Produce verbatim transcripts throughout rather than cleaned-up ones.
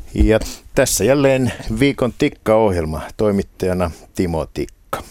Ja tässä jälleen viikon Tikka-ohjelma, toimittajana Timo Tikka.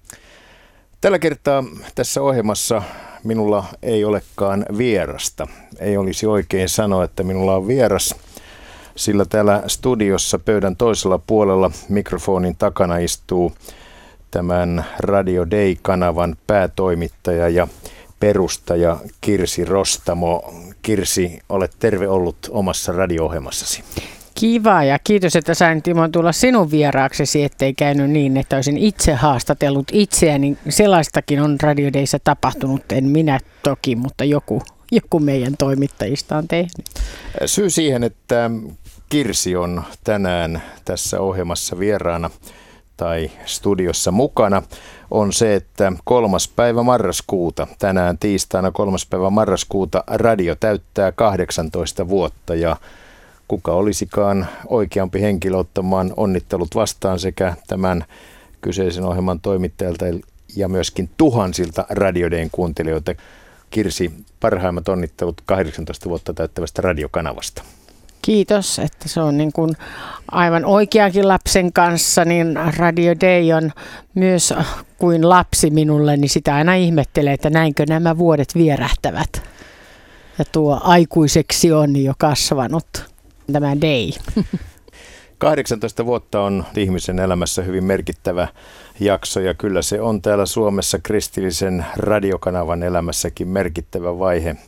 Tällä kertaa tässä ohjelmassa minulla ei olekaan vierasta. Ei olisi oikein sanoa, että minulla on vieras, sillä täällä studiossa pöydän toisella puolella mikrofonin takana istuu tämän Radio Day-kanavan päätoimittaja ja perustaja Kirsi Rostamo. Kirsi, olet terve ollut omassa radio-ohjelmassasi. Kiva ja kiitos, että sain Timo tulla sinun vieraaksesi, ettei käynyt niin, että olisin itse haastatellut itseäni. Sellaistakin on Radio Dayssä tapahtunut, en minä toki, mutta joku, joku meidän toimittajista on tehnyt. Syy siihen, että Kirsi on tänään tässä ohjelmassa vieraana tai studiossa mukana, on se, että kolmas päivä marraskuuta, tänään tiistaina kolmas päivä marraskuuta, radio täyttää kahdeksantoista vuotta ja kuka olisikaan oikeampi henkilö ottamaan onnittelut vastaan sekä tämän kyseisen ohjelman toimittajalta ja myöskin tuhansilta Radio Dayn kuuntelijoita. Kirsi, parhaimmat onnittelut kahdeksantoista vuotta täyttävästä radiokanavasta. Kiitos, että se on niin kuin aivan oikeakin lapsen kanssa, niin Radio Day on myös kuin lapsi minulle, niin sitä aina ihmettelee, että näinkö nämä vuodet vierähtävät. Ja tuo aikuiseksi on jo kasvanut tämä Day. kahdeksantoista vuotta on ihmisen elämässä hyvin merkittävä jakso ja kyllä se on täällä Suomessa kristillisen radiokanavan elämässäkin merkittävä vaihe.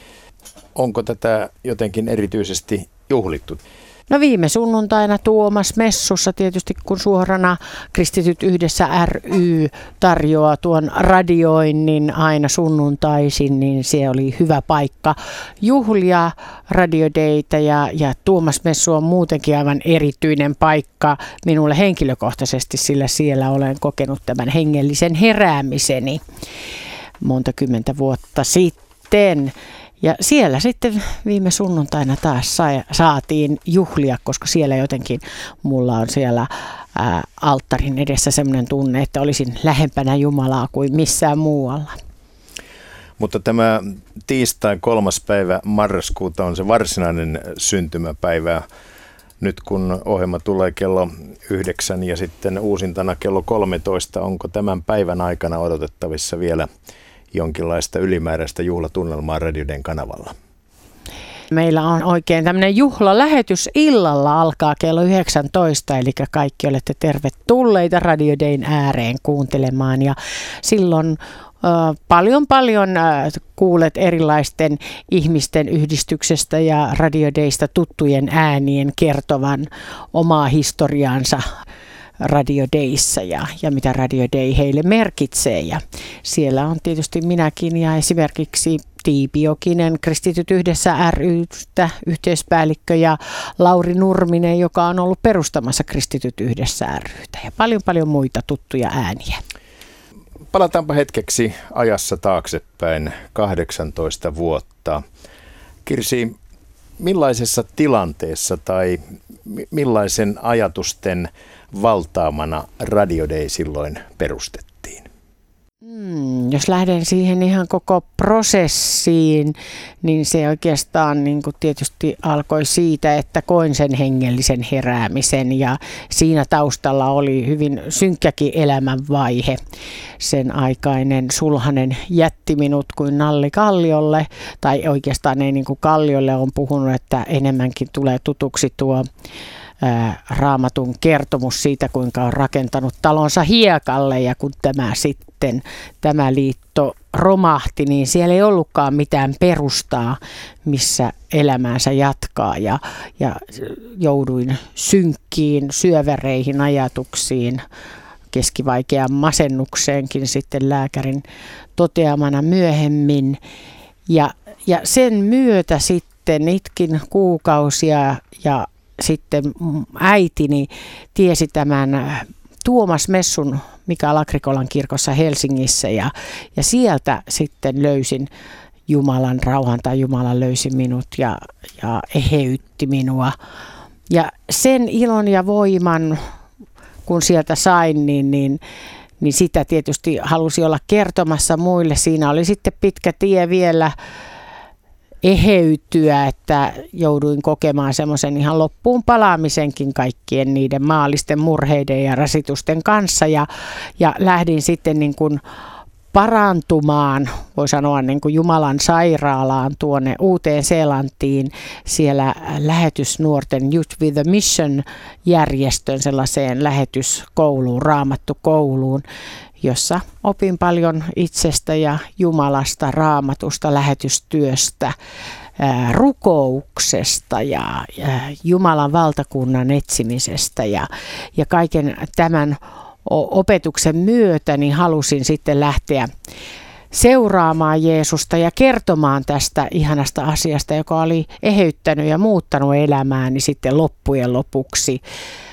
Onko tätä jotenkin erityisesti juhlittu? No viime sunnuntaina Tuomas Messussa tietysti, kun suorana Kristityt yhdessä ry tarjoaa tuon radioinnin aina sunnuntaisin, niin se oli hyvä paikka juhlia Radio Daytä ja, ja Tuomas Messu on muutenkin aivan erityinen paikka minulle henkilökohtaisesti, sillä siellä olen kokenut tämän hengellisen heräämiseni monta kymmentä vuotta sitten. Ja siellä sitten viime sunnuntaina taas sai, saatiin juhlia, koska siellä jotenkin mulla on siellä ää, alttarin edessä semmoinen tunne, että olisin lähempänä Jumalaa kuin missään muualla. Mutta tämä tiistai kolmas päivä marraskuuta on se varsinainen syntymäpäivä. Nyt kun ohjelma tulee kello yhdeksän ja sitten uusintana kello kolmetoista, onko tämän päivän aikana odotettavissa vielä jonkinlaista ylimääräistä juhlatunnelmaa Radio Dayn kanavalla? Meillä on oikein tämmöinen juhlalähetys illalla, alkaa kello yhdeksäntoista, eli kaikki olette tervetulleita Radio Dayn ääreen kuuntelemaan. Ja silloin äh, paljon paljon äh, kuulet erilaisten ihmisten yhdistyksestä ja Radio Daysta tuttujen äänien kertovan omaa historiaansa Radio Dayssä ja, ja mitä Radio Day heille merkitsee. Ja siellä on tietysti minäkin ja esimerkiksi Tiipi Jokinen Kristityt yhdessä ry:stä yhteyspäällikkö ja Lauri Nurminen, joka on ollut perustamassa Kristityt yhdessä ry:tä ja paljon paljon muita tuttuja ääniä. Palataanpa hetkeksi ajassa taaksepäin kahdeksantoista vuotta. Kirsi, millaisessa tilanteessa tai millaisen ajatusten valtaamana Radio Day silloin perustettiin? Hmm, jos lähden siihen ihan koko prosessiin, niin se oikeastaan niin kuin tietysti alkoi siitä, että koin sen hengellisen heräämisen ja siinä taustalla oli hyvin synkkäkin elämänvaihe. Sen aikainen sulhanen jätti minut kuin nalli kalliolle, tai oikeastaan ei niin kuin kalliolle on puhunut, että enemmänkin tulee tutuksi tuo Raamatun kertomus siitä, kuinka on rakentanut talonsa hiekalle ja kun tämä sitten, tämä liitto romahti, niin siellä ei ollutkaan mitään perustaa, missä elämäänsä jatkaa ja, ja jouduin synkkiin, syövereihin ajatuksiin, keskivaikeaan masennukseenkin sitten lääkärin toteamana myöhemmin ja, ja sen myötä sitten itkin kuukausia ja sitten äitini tiesi tämän Tuomas Messun Mikael Agrikolan kirkossa Helsingissä ja, ja sieltä sitten löysin Jumalan rauhan tai Jumala löysi minut ja, ja eheytti minua. Ja sen ilon ja voiman, kun sieltä sain, niin, niin, niin sitä tietysti halusi olla kertomassa muille. Siinä oli sitten pitkä tie vielä eheytyä, että jouduin kokemaan semmoisen ihan loppuun palaamisenkin kaikkien niiden maallisten murheiden ja rasitusten kanssa ja, ja lähdin sitten niin kuin parantumaan, voi sanoa niin kuin Jumalan sairaalaan tuonne Uuteen-Seelantiin, siellä lähetysnuorten Youth with a Mission -järjestön sellaiseen lähetyskouluun, raamattukouluun, jossa opin paljon itsestä ja Jumalasta, raamatusta, lähetystyöstä, ää, rukouksesta ja, ja Jumalan valtakunnan etsimisestä ja, ja kaiken tämän opetuksen myötä niin halusin sitten lähteä seuraamaan Jeesusta ja kertomaan tästä ihanasta asiasta, joka oli eheyttänyt ja muuttanut elämääni sitten loppujen lopuksi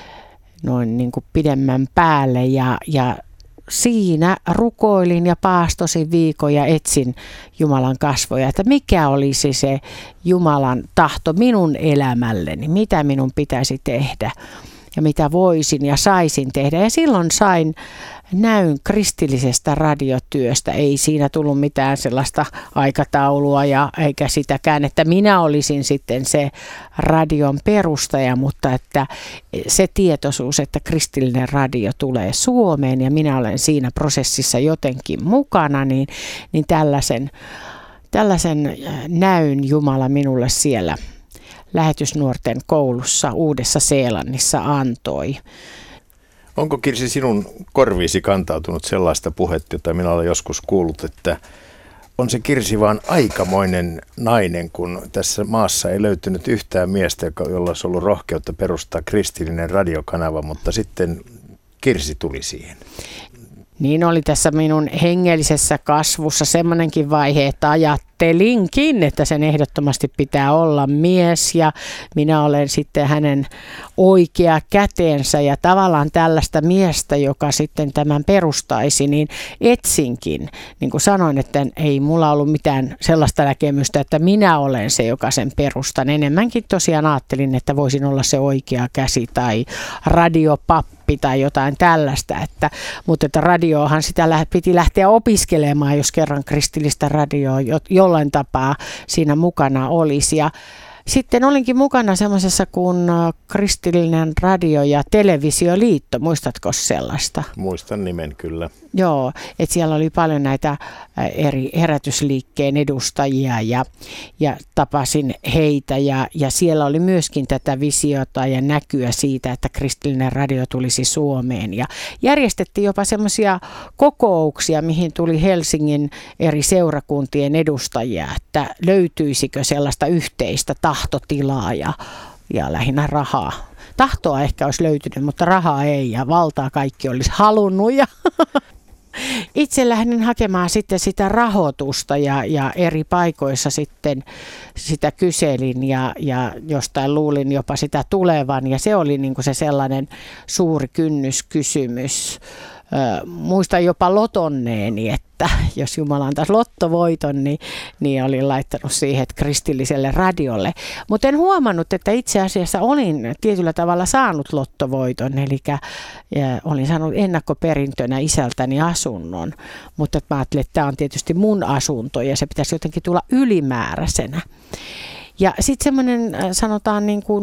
noin niin kuin pidemmän päälle. Ja, ja siinä rukoilin ja paastosin viikon ja etsin Jumalan kasvoja, että mikä olisi se Jumalan tahto minun elämälleni, mitä minun pitäisi tehdä. Ja mitä voisin ja saisin tehdä. Ja silloin sain näyn kristillisestä radiotyöstä. Ei siinä tullut mitään sellaista aikataulua ja eikä sitäkään, että minä olisin sitten se radion perustaja, mutta että se tietoisuus, että kristillinen radio tulee Suomeen ja minä olen siinä prosessissa jotenkin mukana, niin, niin tällaisen, tällaisen näyn Jumala minulle siellä lähetysnuorten koulussa Uudessa-Seelannissa antoi. Onko, Kirsi, sinun korviisi kantautunut sellaista puhetta, jota minä olen joskus kuullut, että on se Kirsi vaan aikamoinen nainen, kun tässä maassa ei löytynyt yhtään miestä, jolla olisi ollut rohkeutta perustaa kristillinen radiokanava, mutta sitten Kirsi tuli siihen. Niin oli tässä minun hengellisessä kasvussa semmoinenkin vaihe, että ajattelinkin, että sen ehdottomasti pitää olla mies ja minä olen sitten hänen oikea käteensä ja tavallaan tällaista miestä, joka sitten tämän perustaisi, niin etsinkin. Niin kuin sanoin, että ei mulla ollut mitään sellaista näkemystä, että minä olen se, joka sen perustan. Enemmänkin tosiaan ajattelin, että voisin olla se oikea käsi tai radiopappi tai jotain tällaista, että, mutta että radioahan sitä piti lähteä opiskelemaan, jos kerran kristillistä radioa jollain tapaa siinä mukana olisi. Ja sitten olinkin mukana semmoisessa kuin Kristillinen radio- ja televisioliitto, muistatko sellaista? Muistan nimen kyllä. Joo, että siellä oli paljon näitä eri herätysliikkeen edustajia ja, ja tapasin heitä ja, ja siellä oli myöskin tätä visiota ja näkyä siitä, että kristillinen radio tulisi Suomeen ja järjestettiin jopa semmoisia kokouksia, mihin tuli Helsingin eri seurakuntien edustajia, että löytyisikö sellaista yhteistä tahtotilaa ja, ja lähinnä rahaa. Tahtoa ehkä olisi löytynyt, mutta rahaa ei ja valtaa kaikki olisi halunnut. Ja itse lähdin hakemaan sitten sitä rahoitusta ja, ja eri paikoissa sitten sitä kyselin ja, ja jostain luulin jopa sitä tulevan. Ja se oli niin kuin se sellainen suuri kynnyskysymys. Ö, muistan jopa lotonneeni, että jos Jumala antaisi lottovoiton, niin, niin olin laittanut siihen kristilliselle radiolle. Mutta en huomannut, että itse asiassa olin tietyllä tavalla saanut lottovoiton, eli olin saanut ennakkoperintönä isältäni asunnon. Mutta mä ajattelin, että tämä on tietysti mun asunto ja se pitäisi jotenkin tulla ylimääräisenä. Ja sitten semmoinen sanotaan niin kuin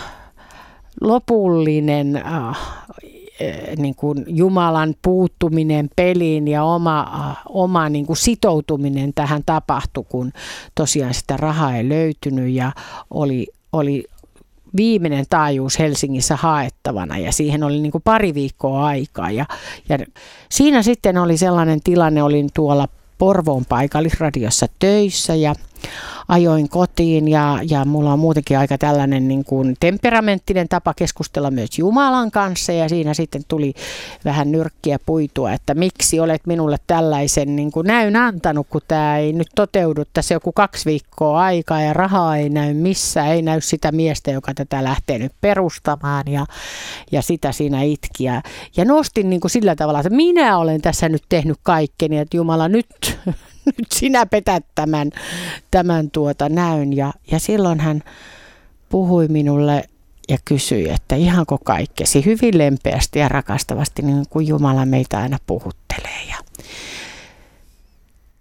lopullinen niin kuin Jumalan puuttuminen peliin ja oma, oma niin kuin sitoutuminen tähän tapahtui, kun tosiaan sitä rahaa ei löytynyt ja oli, oli viimeinen taajuus Helsingissä haettavana ja siihen oli niin kuin pari viikkoa aikaa. Ja, ja siinä sitten oli sellainen tilanne, olin tuolla Porvoon paikallisradiossa töissä ja ajoin kotiin ja, ja mulla on muutenkin aika tällainen niin kuin temperamenttinen tapa keskustella myös Jumalan kanssa ja siinä sitten tuli vähän nyrkkiä puitua, että miksi olet minulle tällaisen niin kuin näyn antanut, kun tämä ei nyt toteudu tässä joku kaksi viikkoa aikaa ja rahaa ei näy missään, ei näy sitä miestä, joka tätä lähtee nyt perustamaan ja, ja sitä siinä itki ja, ja nostin niin kuin sillä tavalla, että minä olen tässä nyt tehnyt kaikkeni, että Jumala nyt nyt sinä petät tämän, tämän tuota näyn. Ja, ja silloin hän puhui minulle ja kysyi, että ihanko kaikkesi hyvin lempeästi ja rakastavasti, niin kuin Jumala meitä aina puhuttelee. Ja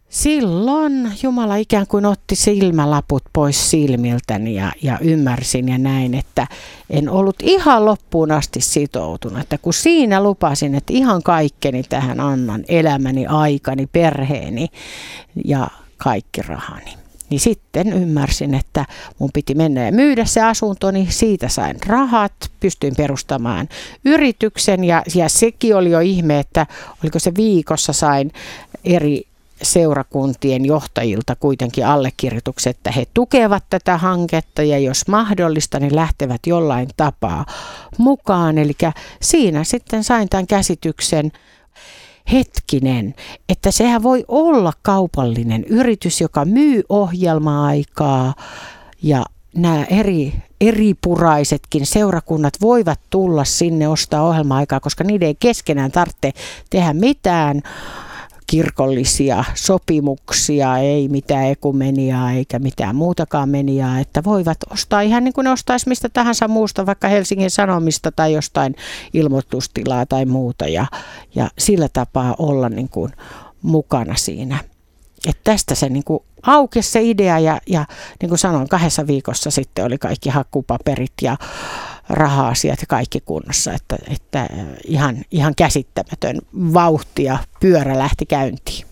Silloin Jumala ikään kuin otti silmälaput pois silmiltäni ja, ja ymmärsin ja näin, että en ollut ihan loppuun asti sitoutunut. Että kun siinä lupasin, että ihan kaikkeni tähän annan, elämäni, aikani, perheeni ja kaikki rahani. Niin sitten ymmärsin, että mun piti mennä ja myydä se asunto, niin siitä sain rahat, pystyin perustamaan yrityksen ja, ja sekin oli jo ihme, että oliko se viikossa sain eri seurakuntien johtajilta kuitenkin allekirjoitukset, että he tukevat tätä hanketta ja jos mahdollista, niin lähtevät jollain tapaa mukaan. Eli siinä sitten sain tämän käsityksen, hetkinen, että sehän voi olla kaupallinen yritys, joka myy ohjelma-aikaa ja nämä eri, eripuraisetkin seurakunnat voivat tulla sinne ostaa ohjelma-aikaa, koska niiden ei keskenään tarvitse tehdä mitään kirkollisia sopimuksia, ei mitään ekumeniaa eikä mitään muutakaan meniaa, että voivat ostaa ihan niin kuin ne ostaisi mistä tahansa muusta, vaikka Helsingin Sanomista tai jostain ilmoitustilaa tai muuta ja, ja sillä tapaa olla niin kuin mukana siinä. Että tästä se niin kuin aukesi se idea ja, ja niin kuin sanoin, kahdessa viikossa sitten oli kaikki hakupaperit ja raha-asiat ja kaikki kunnossa, että, että ihan, ihan käsittämätön vauhti ja pyörä lähti käyntiin.